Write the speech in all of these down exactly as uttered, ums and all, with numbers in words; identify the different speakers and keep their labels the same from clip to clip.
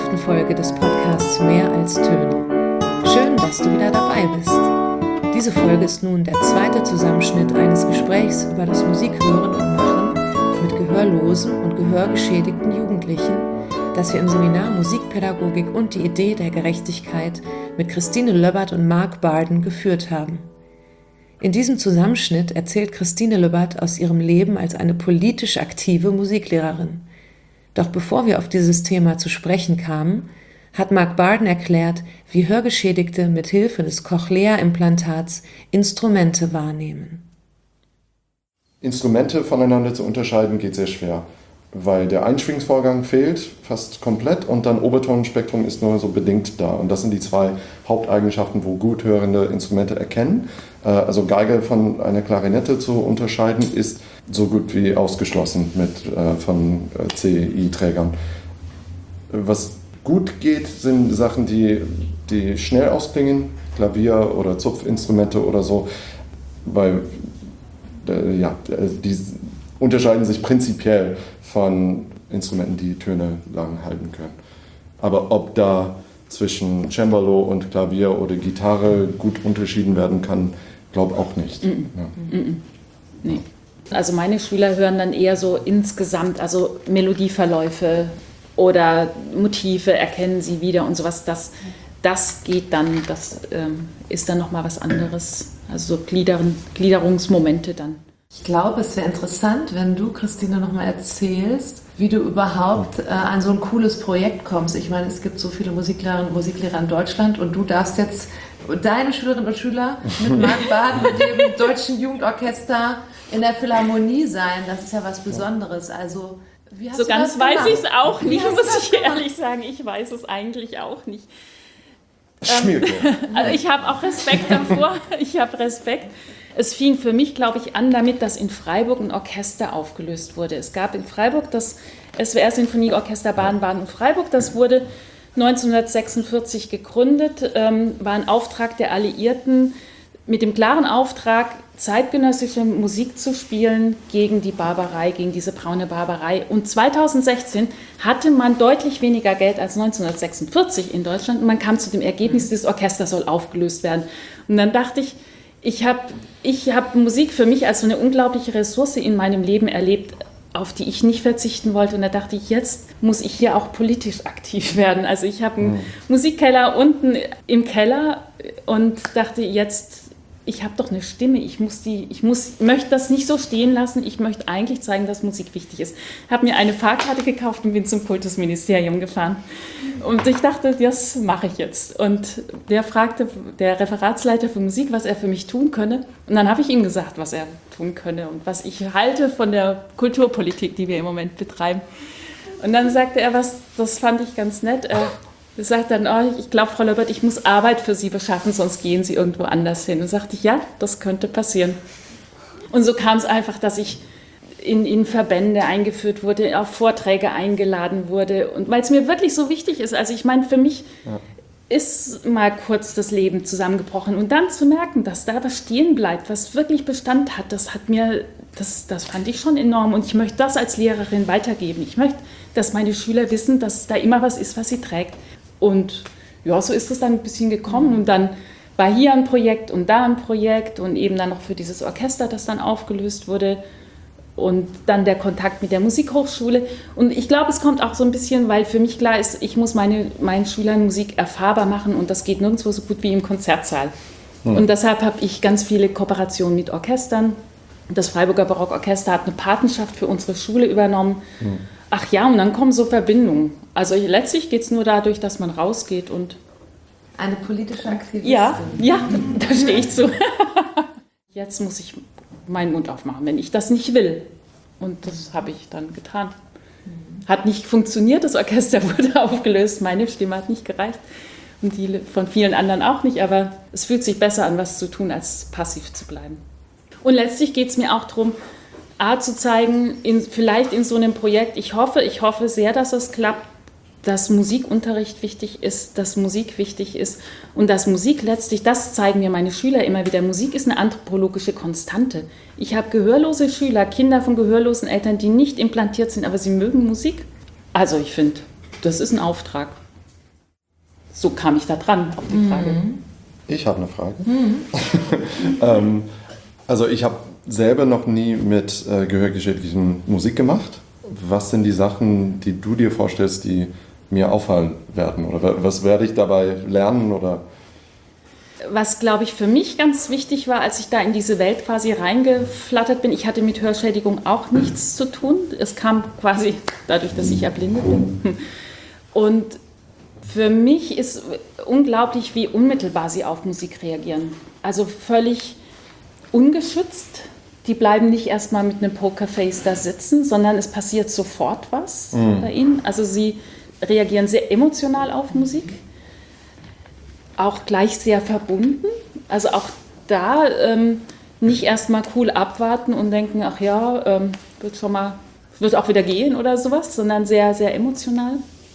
Speaker 1: fünften Folge des Podcasts Mehr als Töne. Schön, dass du wieder dabei bist. Diese Folge ist nun der zweite Zusammenschnitt eines Gesprächs über das Musikhören und Machen mit gehörlosen und gehörgeschädigten Jugendlichen, das wir im Seminar Musikpädagogik und die Idee der Gerechtigkeit mit Christine Löbbert und Mark Barden geführt haben. In diesem Zusammenschnitt erzählt Christine Löbbert aus ihrem Leben als eine politisch aktive Musiklehrerin. Doch bevor wir auf dieses Thema zu sprechen kamen, hat Mark Barden erklärt, wie Hörgeschädigte mit Hilfe des Cochlea-Implantats Instrumente wahrnehmen.
Speaker 2: Instrumente voneinander zu unterscheiden geht sehr schwer, weil der Einschwingungsvorgang fehlt fast komplett und dann Obertonenspektrum ist nur so bedingt da. Und das sind die zwei Haupteigenschaften, wo gut hörende Instrumente erkennen. Also Geige von einer Klarinette zu unterscheiden, ist so gut wie ausgeschlossen mit, äh, von C I-Trägern. Was gut geht, sind Sachen, die, die schnell ausklingen, Klavier oder Zupfinstrumente oder so, weil äh, ja, die unterscheiden sich prinzipiell von Instrumenten, die Töne lang halten können. Aber ob da zwischen Cembalo und Klavier oder Gitarre gut unterschieden werden kann, glaube auch nicht.
Speaker 3: Mm-mm. Ja. Mm-mm. Nee. Also meine Schüler hören dann eher so insgesamt, also Melodieverläufe oder Motive erkennen sie wieder und sowas. Das, das geht dann, das ähm, ist dann nochmal was anderes. Also so Gliedern, Gliederungsmomente dann.
Speaker 1: Ich glaube, es wäre interessant, wenn du, Christine, nochmal erzählst, wie du überhaupt äh, an so ein cooles Projekt kommst. Ich meine, es gibt so viele Musiklehrerinnen und Musiklehrer in Deutschland und du darfst jetzt deine Schülerinnen und Schüler mit Mark Barden und dem Deutschen Jugendorchester in der Philharmonie sein. Das ist ja was Besonderes. Also, wie hast
Speaker 3: so
Speaker 1: du
Speaker 3: ganz
Speaker 1: das
Speaker 3: weiß ich es
Speaker 1: gemacht?
Speaker 3: auch nicht,
Speaker 1: Wie
Speaker 3: muss
Speaker 1: hast
Speaker 3: ich
Speaker 1: du das
Speaker 3: ehrlich sagen. Ich weiß es eigentlich auch nicht.
Speaker 2: Schmierke.
Speaker 3: Also ich habe auch Respekt davor. Ich habe Respekt. Es fing für mich, glaube ich, an damit, dass in Freiburg ein Orchester aufgelöst wurde. Es gab in Freiburg das S W R-Sinfonieorchester Baden-Baden und Freiburg. Das wurde neunzehnhundertsechsundvierzig gegründet, ähm, war ein Auftrag der Alliierten mit dem klaren Auftrag, zeitgenössische Musik zu spielen gegen die Barbarei, gegen diese braune Barbarei. Und zweitausendsechzehn hatte man deutlich weniger Geld als neunzehnhundertsechsundvierzig in Deutschland und man kam zu dem Ergebnis, dieses Orchester soll aufgelöst werden. Und dann dachte ich, ich habe ich hab Musik für mich als so eine unglaubliche Ressource in meinem Leben erlebt, auf die ich nicht verzichten wollte. Und da dachte ich, jetzt muss ich hier auch politisch aktiv werden. Also ich habe einen mhm. Musikkeller unten im Keller und dachte, jetzt, ich habe doch eine Stimme, ich muss die, ich muss, möchte das nicht so stehen lassen, ich möchte eigentlich zeigen, dass Musik wichtig ist. Ich habe mir eine Fahrkarte gekauft und bin zum Kultusministerium gefahren. Und ich dachte, das mache ich jetzt. Und der fragte, der Referatsleiter für Musik, was er für mich tun könne. Und dann habe ich ihm gesagt, was er tun könne und was ich halte von der Kulturpolitik, die wir im Moment betreiben. Und dann sagte er was, das fand ich ganz nett. Er sagt dann, oh, ich glaube, Frau Löbbert, ich muss Arbeit für Sie beschaffen, sonst gehen Sie irgendwo anders hin. Und sagte ich, ja, das könnte passieren. Und so kam es einfach, dass ich in, in Verbände eingeführt wurde, auf Vorträge eingeladen wurde. Und weil es mir wirklich so wichtig ist, also ich meine, für mich ja. ist mal kurz das Leben zusammengebrochen. Und dann zu merken, dass da was stehen bleibt, was wirklich Bestand hat, das hat mir, das, das fand ich schon enorm. Und ich möchte das als Lehrerin weitergeben. Ich möchte, dass meine Schüler wissen, dass da immer was ist, was sie trägt. Und ja, so ist es dann ein bisschen gekommen. Und dann war hier ein Projekt und da ein Projekt und eben dann noch für dieses Orchester, das dann aufgelöst wurde. Und dann der Kontakt mit der Musikhochschule. Und ich glaube, es kommt auch so ein bisschen, weil für mich klar ist, ich muss meine, meinen Schülern Musik erfahrbar machen und das geht nirgendwo so gut wie im Konzertsaal. Hm. Und deshalb habe ich ganz viele Kooperationen mit Orchestern. Das Freiburger Barockorchester hat eine Patenschaft für unsere Schule übernommen. Hm. Ach ja, und dann kommen so Verbindungen. Also letztlich geht es nur dadurch, dass man rausgeht und...
Speaker 1: Eine politische Aktivistin.
Speaker 3: Ja, ja, da stehe ich zu. Jetzt muss ich meinen Mund aufmachen, wenn ich das nicht will. Und das habe ich dann getan. Hat nicht funktioniert, das Orchester wurde aufgelöst, meine Stimme hat nicht gereicht. Und die von vielen anderen auch nicht, aber es fühlt sich besser an, was zu tun, als passiv zu bleiben. Und letztlich geht es mir auch darum, A, zu zeigen, in, vielleicht in so einem Projekt, ich hoffe, ich hoffe sehr, dass es klappt, dass Musikunterricht wichtig ist, dass Musik wichtig ist und dass Musik letztlich, das zeigen mir meine Schüler immer wieder, Musik ist eine anthropologische Konstante. Ich habe gehörlose Schüler, Kinder von gehörlosen Eltern, die nicht implantiert sind, aber sie mögen Musik. Also ich finde, das ist ein Auftrag. so kam ich da dran auf die Frage.
Speaker 2: Mhm. Ich habe eine Frage. Mhm. ähm, also ich habe selber noch nie mit äh, gehörgeschädigten Musik gemacht. Was sind die Sachen, die du dir vorstellst, die mir auffallen werden? Oder was werde ich dabei lernen? Oder?
Speaker 3: Was, glaube ich, für mich ganz wichtig war, als ich da in diese Welt quasi reingeflattert bin, ich hatte mit Hörschädigung auch nichts zu tun. Es kam quasi dadurch, dass ich erblindet bin. Und für mich ist unglaublich, wie unmittelbar sie auf Musik reagieren. Also völlig ungeschützt. Die bleiben nicht erstmal mit einem Pokerface da sitzen, sondern es passiert sofort was mhm. bei ihnen. Also sie reagieren sehr emotional auf Musik, auch gleich sehr verbunden. Also auch da ähm, nicht erstmal cool abwarten und denken, ach ja, ähm, wird schon mal, wird auch wieder gehen oder sowas, sondern sehr, sehr emotional.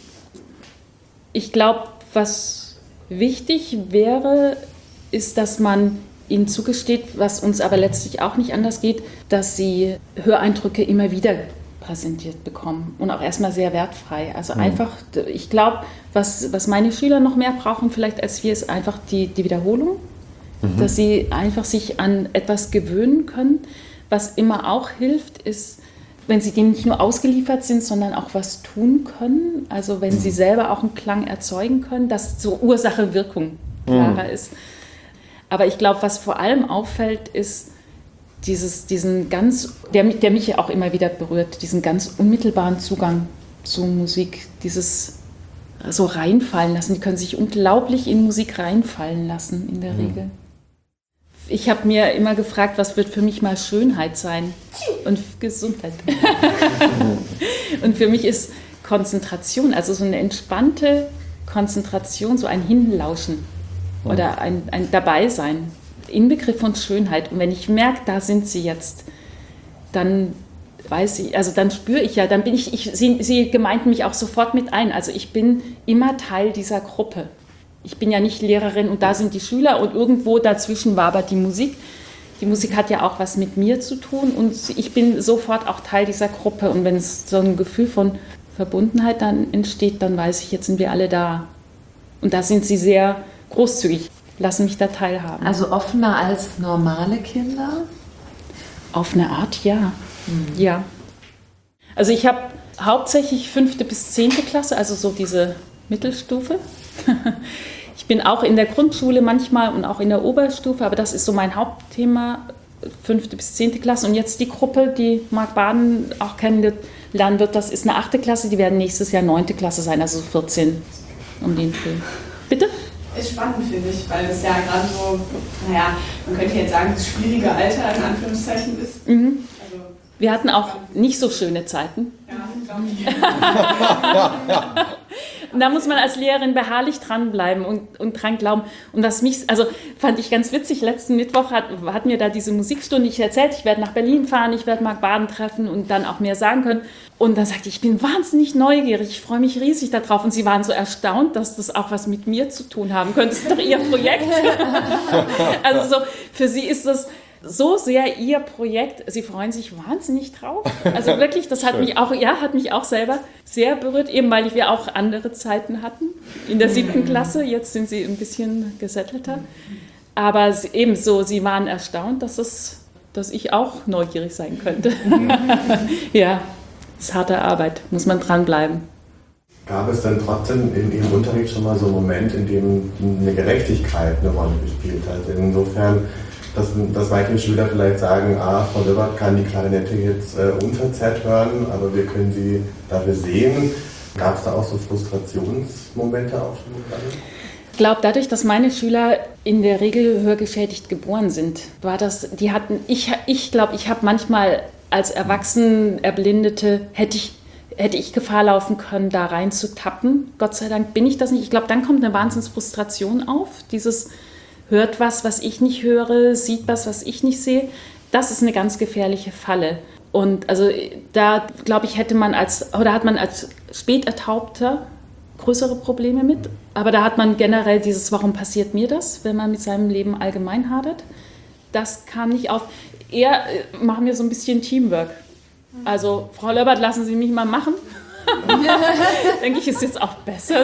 Speaker 3: Ich glaube, was wichtig wäre, ist, dass man ihnen zugesteht, was uns aber letztlich auch nicht anders geht, dass sie Höreindrücke immer wieder präsentiert bekommen und auch erstmal sehr wertfrei. Also mhm. einfach, ich glaube, was, was meine Schüler noch mehr brauchen vielleicht als wir, ist einfach die, die Wiederholung, mhm. dass sie einfach sich an etwas gewöhnen können. Was immer auch hilft, ist, wenn sie dem nicht nur ausgeliefert sind, sondern auch was tun können. Also wenn mhm. sie selber auch einen Klang erzeugen können, dass so Ursache-Wirkung klarer mhm. ist. Aber ich glaube, was vor allem auffällt, ist dieses, diesen ganz, der, der mich ja auch immer wieder berührt, diesen ganz unmittelbaren Zugang zu Musik, dieses so reinfallen lassen. Die können sich unglaublich in Musik reinfallen lassen, in der mhm. Regel. Ich habe mir immer gefragt, was wird für mich mal Schönheit sein und Gesundheit. Und für mich ist Konzentration, also so eine entspannte Konzentration, so ein Hinlauschen. Oder ein, ein Dabeisein, Inbegriff von Schönheit. Und wenn ich merke, da sind sie jetzt, dann weiß ich, also dann spüre ich ja, dann bin ich, ich sie, sie gemeinden mich auch sofort mit ein. Also ich bin immer Teil dieser Gruppe. Ich bin ja nicht Lehrerin und da sind die Schüler und irgendwo dazwischen war aber die Musik. Die Musik hat ja auch was mit mir zu tun und ich bin sofort auch Teil dieser Gruppe. Und wenn es so ein Gefühl von Verbundenheit dann entsteht, dann weiß ich, jetzt sind wir alle da. Und da sind sie sehr großzügig, lassen mich da teilhaben.
Speaker 1: Also offener als normale Kinder?
Speaker 3: Auf eine Art, ja. Mhm. Ja. Also ich habe hauptsächlich fünfte bis zehnte Klasse, also so diese Mittelstufe. Ich bin auch in der Grundschule manchmal und auch in der Oberstufe, aber das ist so mein Hauptthema, fünfte bis zehnte Klasse. Und jetzt die Gruppe, die Marc Baden auch kennenlernen wird, das ist eine achte Klasse, die werden nächstes Jahr neunte Klasse sein, also vierzehn um den Dreh. Bitte?
Speaker 4: Ist spannend, finde ich, weil das ja gerade so, naja, man könnte jetzt sagen, das schwierige Alter in Anführungszeichen ist.
Speaker 3: Mhm. Also, wir hatten auch nicht so schöne Zeiten.
Speaker 4: Ja, glaube ich.
Speaker 3: Und da muss man als Lehrerin beharrlich dranbleiben und, und dran glauben. Und was mich, also fand ich ganz witzig, letzten Mittwoch hat, hatten wir da diese Musikstunde, ich erzählte, ich werde nach Berlin fahren, ich werde Marc Baden treffen und dann auch mehr sagen können. Und dann sagte ich, ich bin wahnsinnig neugierig, ich freue mich riesig darauf. Und sie waren so erstaunt, dass das auch was mit mir zu tun haben könnte. Das ist doch ihr Projekt. Also so, für sie ist das so sehr ihr Projekt, sie freuen sich wahnsinnig drauf. Also wirklich, das hat mich auch, ja, hat mich auch selber sehr berührt, eben weil wir auch andere Zeiten hatten in der siebten Klasse. Jetzt sind sie ein bisschen gesettelter. Aber eben so, sie waren erstaunt, dass, es, dass ich auch neugierig sein könnte. Ja, das ist harte Arbeit, muss man dranbleiben.
Speaker 5: Gab es denn trotzdem in Ihrem Unterricht schon mal so einen Moment, in dem eine Gerechtigkeit eine Rolle gespielt hat? Insofern, dass, dass manche Schüler vielleicht sagen, ah, Frau Löbert kann die Klarinette jetzt äh, unverzerrt hören, aber wir können sie dafür sehen. Gab es da auch so Frustrationsmomente auch schon?
Speaker 3: Ich glaube, dadurch, dass meine Schüler in der Regel hörgeschädigt geboren sind, war das, die hatten, ich glaube, ich, glaub, ich habe manchmal als Erwachsenen Erblindete, hätte ich, hätte ich Gefahr laufen können, da rein zu tappen. Gott sei Dank bin ich das nicht. Ich glaube, dann kommt eine Wahnsinnsfrustration auf, dieses hört was, was ich nicht höre, sieht was, was ich nicht sehe. Das ist eine ganz gefährliche Falle. Und also da, glaube ich, hätte man als, oder hat man als Spätertaubter größere Probleme mit. Aber da hat man generell dieses, warum passiert mir das, wenn man mit seinem Leben allgemein hadert. Das kam nicht auf. Eher machen wir so ein bisschen Teamwork. Also, Frau Löbert, lassen Sie mich mal machen. Denke ich, ist jetzt auch besser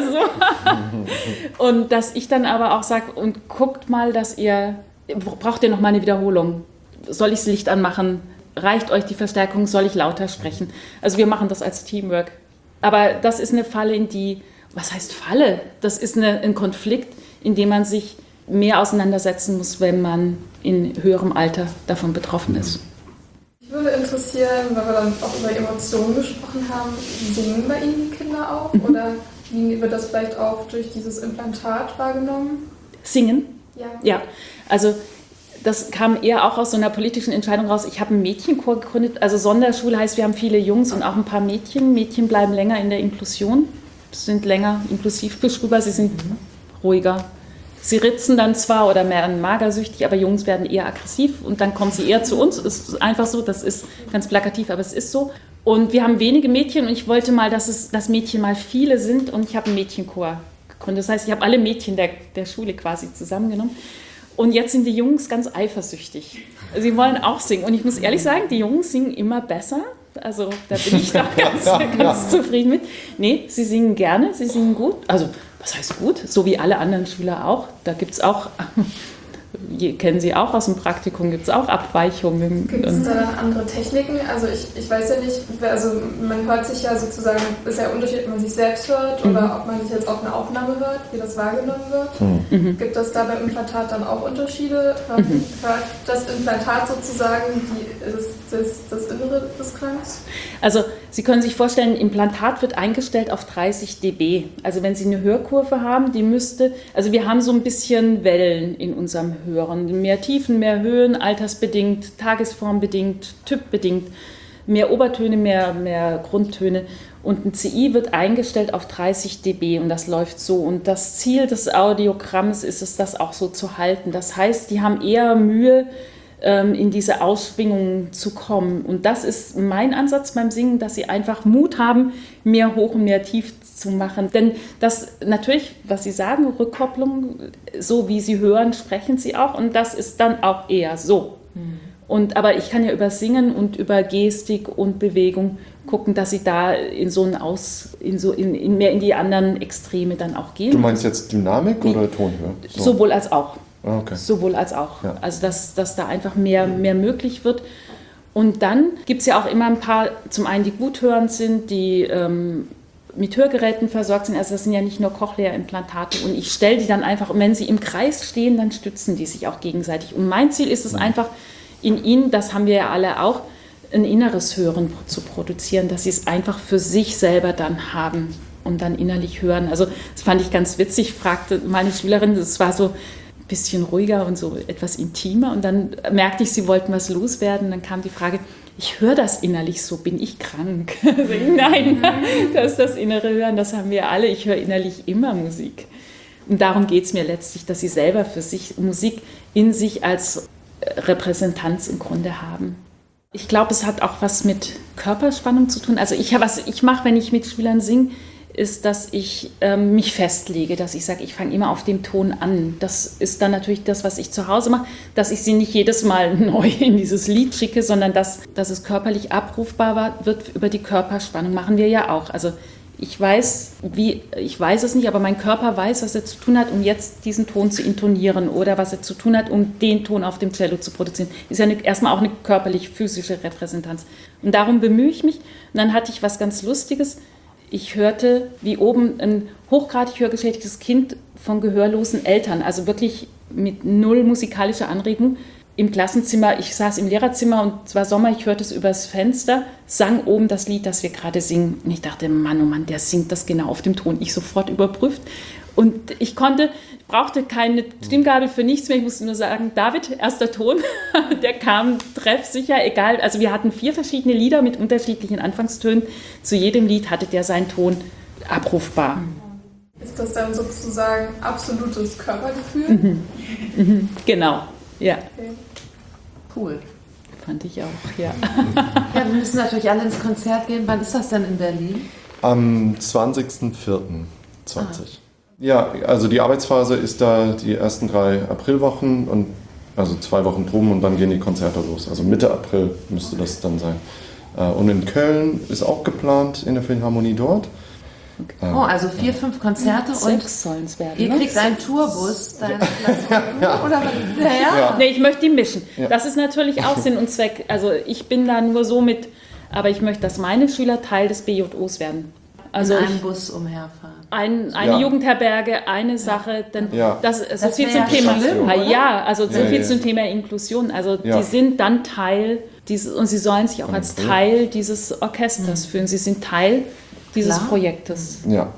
Speaker 3: so. Und dass ich dann aber auch sage, und guckt mal, dass ihr, braucht ihr noch mal eine Wiederholung? Soll ich das Licht anmachen? Reicht euch die Verstärkung? Soll ich lauter sprechen? Also wir machen das als Teamwork. Aber das ist eine Falle, in die, was heißt Falle? Das ist eine, ein Konflikt, in dem man sich mehr auseinandersetzen muss, wenn man in höherem Alter davon betroffen ist.
Speaker 6: Mich würde interessieren, weil wir dann auch über Emotionen gesprochen haben, singen bei Ihnen die Kinder auch? Mhm. Oder wie wird das vielleicht auch durch dieses Implantat wahrgenommen?
Speaker 3: Singen?
Speaker 6: Ja.
Speaker 3: Ja, also das kam eher auch aus so einer politischen Entscheidung raus. Ich habe einen Mädchenchor gegründet. Also Sonderschule heißt, wir haben viele Jungs und auch ein paar Mädchen. Mädchen bleiben länger in der Inklusion, sind länger inklusiv beschrieben, sie sind mhm. ruhiger. Sie ritzen dann zwar oder werden magersüchtig, aber Jungs werden eher aggressiv und dann kommen sie eher zu uns. Es ist einfach so, das ist ganz plakativ, aber es ist so. Und wir haben wenige Mädchen und ich wollte mal, dass, es, dass Mädchen mal viele sind und ich habe einen Mädchenchor gegründet. Das heißt, ich habe alle Mädchen der, der Schule quasi zusammengenommen. Und jetzt sind die Jungs ganz eifersüchtig. Sie wollen auch singen. Und ich muss ehrlich sagen, die Jungs singen immer besser. Also da bin ich doch ganz, ganz zufrieden mit. Nee, sie singen gerne, sie singen gut. Also was heißt gut? So wie alle anderen Schüler auch. Da gibt es auch, kennen Sie auch aus dem Praktikum, gibt es auch Abweichungen.
Speaker 6: Gibt es da dann andere Techniken? Also ich, ich weiß ja nicht, also man hört sich ja sozusagen, ist ja Unterschied, ob man sich selbst hört oder mhm. ob man sich jetzt auch eine Aufnahme hört, wie das wahrgenommen wird. Mhm. Gibt es da beim Implantat dann auch Unterschiede? Hört, mhm. hört das Implantat sozusagen die, das, das, das Innere des Klangs?
Speaker 3: Also Sie können sich vorstellen, ein Implantat wird eingestellt auf dreißig Dezibel. Also wenn Sie eine Hörkurve haben, die müsste, also wir haben so ein bisschen Wellen in unserem Hören. Mehr Tiefen, mehr Höhen, altersbedingt, tagesformbedingt, typbedingt, mehr Obertöne, mehr, mehr Grundtöne. Und ein C I wird eingestellt auf dreißig Dezibel und das läuft so. Und das Ziel des Audiogramms ist es, das auch so zu halten. Das heißt, die haben eher Mühe, in diese Ausschwingungen zu kommen. Und das ist mein Ansatz beim Singen, dass sie einfach Mut haben, mehr hoch und mehr tief zu machen. Denn das natürlich, was Sie sagen, Rückkopplung, so wie Sie hören, sprechen Sie auch. Und das ist dann auch eher so. Mhm. Und, aber ich kann ja über Singen und über Gestik und Bewegung gucken, dass Sie da in so ein Aus, in so in, in mehr in die anderen Extreme dann auch gehen.
Speaker 2: Du meinst jetzt Dynamik Wie, oder Tonhöhe?
Speaker 3: So. Sowohl als auch.
Speaker 2: Okay.
Speaker 3: Sowohl als auch. Ja. Also dass, dass da einfach mehr, mehr möglich wird. Und dann gibt es ja auch immer ein paar, zum einen die guthörend sind, die ähm, mit Hörgeräten versorgt sind. Also das sind ja nicht nur Cochlea-Implantate. Und ich stelle die dann einfach, und wenn sie im Kreis stehen, dann stützen die sich auch gegenseitig. Und mein Ziel ist es mhm. einfach, in ihnen, das haben wir ja alle auch, ein inneres Hören zu produzieren, dass sie es einfach für sich selber dann haben und dann innerlich hören. Also das fand ich ganz witzig, fragte meine Schülerin, das war so bisschen ruhiger und so etwas intimer. Und dann merkte ich, sie wollten was loswerden. Dann kam die Frage, ich höre das innerlich so, bin ich krank? Nein, das ist das innere Hören, das haben wir alle. Ich höre innerlich immer Musik. Und darum geht es mir letztlich, dass sie selber für sich Musik in sich als Repräsentanz im Grunde haben. Ich glaube, es hat auch was mit Körperspannung zu tun. Also ich, was ich mache, wenn ich mit Schülern singe, ist, dass ich ähm, mich festlege, dass ich sage, ich fange immer auf dem Ton an. Das ist dann natürlich das, was ich zu Hause mache, dass ich sie nicht jedes Mal neu in dieses Lied schicke, sondern dass, dass es körperlich abrufbar war, wird über die Körperspannung. Machen wir ja auch. Also ich weiß, wie, ich weiß es nicht, aber mein Körper weiß, was er zu tun hat, um jetzt diesen Ton zu intonieren oder was er zu tun hat, um den Ton auf dem Cello zu produzieren. Das ist ja eine, erstmal auch eine körperlich-physische Repräsentanz. Und darum bemühe ich mich. Und dann hatte ich was ganz Lustiges. Ich hörte, wie oben ein hochgradig hörgeschädigtes Kind von gehörlosen Eltern, also wirklich mit null musikalischer Anregung, im Klassenzimmer, ich saß im Lehrerzimmer und es war Sommer, ich hörte es übers Fenster, sang oben das Lied, das wir gerade singen. Und ich dachte, Mann, oh Mann, der singt das genau auf dem Ton. Ich sofort überprüft. Und ich konnte, brauchte keine Stimmgabel für nichts mehr. Ich musste nur sagen, David, erster Ton. Der kam treffsicher, egal. Also wir hatten vier verschiedene Lieder mit unterschiedlichen Anfangstönen. Zu jedem Lied hatte der seinen Ton abrufbar.
Speaker 6: Ist das dann sozusagen absolutes Körpergefühl?
Speaker 3: Mhm. Mhm. Genau, ja.
Speaker 6: Okay.
Speaker 1: Cool.
Speaker 3: Fand ich auch, ja.
Speaker 1: Ja, wir müssen natürlich alle ins Konzert gehen. Wann ist das denn in Berlin?
Speaker 2: Am zwanzigsten vierten zwanzig. Ah. Ja, also die Arbeitsphase ist da die ersten drei Aprilwochen, und also zwei Wochen drum, und dann gehen die Konzerte los. Also Mitte April müsste das dann sein. Und in Köln ist auch geplant, in der Philharmonie dort.
Speaker 1: Okay. Oh, also vier, fünf Konzerte und
Speaker 3: sollen es werden.
Speaker 1: Ihr kriegt einen Tourbus. Deine ja, ja. Oder was? Ja, ja.
Speaker 3: Nee, ich möchte die mischen. Ja. Das ist natürlich auch Sinn und Zweck. Also ich bin da nur so mit, aber ich möchte, dass meine Schüler Teil des B J Os werden. Also
Speaker 1: in einem Bus umherfahren.
Speaker 3: Ein, eine ja. Jugendherberge, eine Sache, denn
Speaker 2: ja.
Speaker 3: das, so
Speaker 1: das
Speaker 3: viel zum
Speaker 1: ja
Speaker 3: Thema.
Speaker 1: schlimm,
Speaker 3: ja, also so
Speaker 2: ja,
Speaker 3: viel
Speaker 2: ja.
Speaker 3: zum Thema Inklusion. Also
Speaker 2: ja.
Speaker 3: die sind dann Teil dieses und sie sollen sich auch als Teil dieses Orchesters mhm. fühlen. Sie sind Teil dieses Klar. Projektes.
Speaker 2: Ja.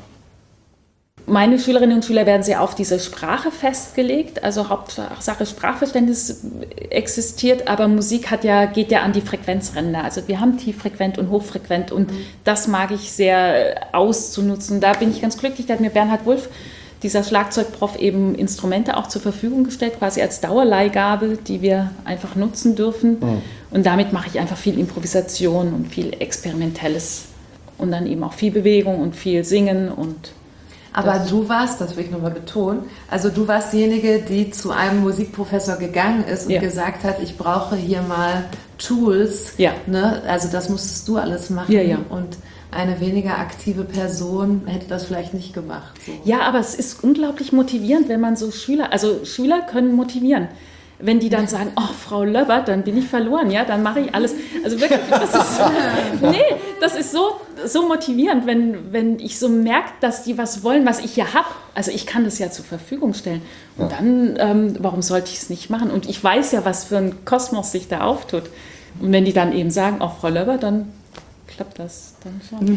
Speaker 3: Meine Schülerinnen und Schüler werden sehr auf diese Sprache festgelegt, also Hauptsache Sprachverständnis existiert, aber Musik hat ja, geht ja an die Frequenzränder. Also wir haben tieffrequent und hochfrequent und mhm. das mag ich sehr auszunutzen. Da bin ich ganz glücklich, da hat mir Bernhard Wulff, dieser Schlagzeugprof, eben Instrumente auch zur Verfügung gestellt, quasi als Dauerleihgabe, die wir einfach nutzen dürfen. Mhm. Und damit mache ich einfach viel Improvisation und viel Experimentelles und dann eben auch viel Bewegung und viel Singen und
Speaker 1: Aber du warst, das will ich nochmal betonen, also du warst diejenige, die zu einem Musikprofessor gegangen ist und ja. gesagt hat, ich brauche hier mal Tools.
Speaker 3: Ja.
Speaker 1: Ne? Also das musstest du alles machen.
Speaker 3: Ja, ja.
Speaker 1: Und eine weniger aktive Person hätte das vielleicht nicht gemacht. So.
Speaker 3: Ja, aber es ist unglaublich motivierend, wenn man so Schüler, also Schüler können motivieren. Wenn die dann sagen, oh, Frau Löbbert, dann bin ich verloren, ja, dann mache ich alles. Also wirklich, das ist, nee, das ist so, so motivierend, wenn, wenn ich so merke, dass die was wollen, was ich ja habe. Also ich kann das ja zur Verfügung stellen. Und dann, ähm, warum sollte ich es nicht machen? Und ich weiß ja, was für ein Kosmos sich da auftut. Und wenn die dann eben sagen, oh, Frau Löbbert, dann klappt das dann schon.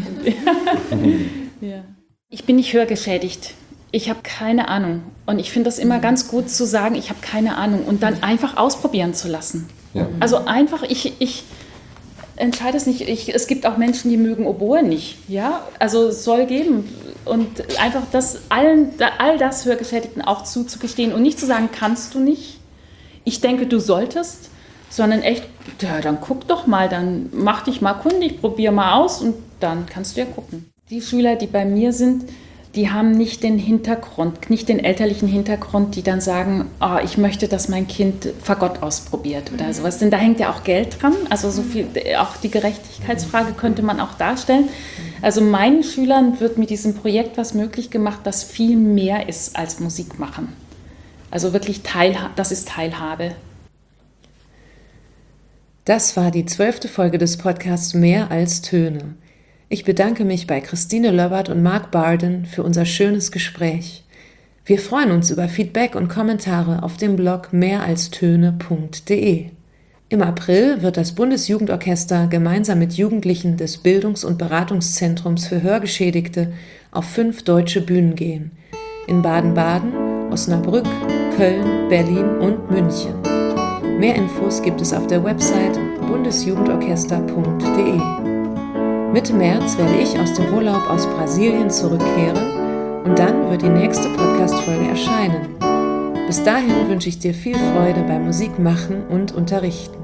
Speaker 3: Ja. Ich bin nicht hörgeschädigt. Ich habe keine Ahnung. Und ich finde das immer ganz gut zu sagen, ich habe keine Ahnung und dann einfach ausprobieren zu lassen.
Speaker 2: Ja.
Speaker 3: Also einfach, ich, ich entscheide es nicht. Ich, es gibt auch Menschen, die mögen Oboe nicht. Ja? Also es soll geben. Und einfach das, allen, all das Hörgeschädigten auch zuzugestehen und nicht zu sagen, kannst du nicht. Ich denke, du solltest, sondern echt, ja, dann guck doch mal, dann mach dich mal kundig, probier mal aus und dann kannst du ja gucken. Die Schüler, die bei mir sind, die haben nicht den Hintergrund, nicht den elterlichen Hintergrund, die dann sagen, oh, ich möchte, dass mein Kind Fagott ausprobiert oder sowas. Denn da hängt ja auch Geld dran. Also so viel, auch die Gerechtigkeitsfrage könnte man auch darstellen. Also meinen Schülern wird mit diesem Projekt was möglich gemacht, das viel mehr ist als Musik machen. Also wirklich Teilha- das ist Teilhabe.
Speaker 1: Das war die zwölfte Folge des Podcasts Mehr als Töne. Ich bedanke mich bei Christine Löbbert und Mark Barden für unser schönes Gespräch. Wir freuen uns über Feedback und Kommentare auf dem Blog mehralstöne punkt de. Im April wird das Bundesjugendorchester gemeinsam mit Jugendlichen des Bildungs- und Beratungszentrums für Hörgeschädigte auf fünf deutsche Bühnen gehen. In Baden-Baden, Osnabrück, Köln, Berlin und München. Mehr Infos gibt es auf der Website bundesjugendorchester punkt de. Mitte März werde ich aus dem Urlaub aus Brasilien zurückkehren und dann wird die nächste Podcast-Folge erscheinen. Bis dahin wünsche ich dir viel Freude beim Musikmachen und Unterrichten.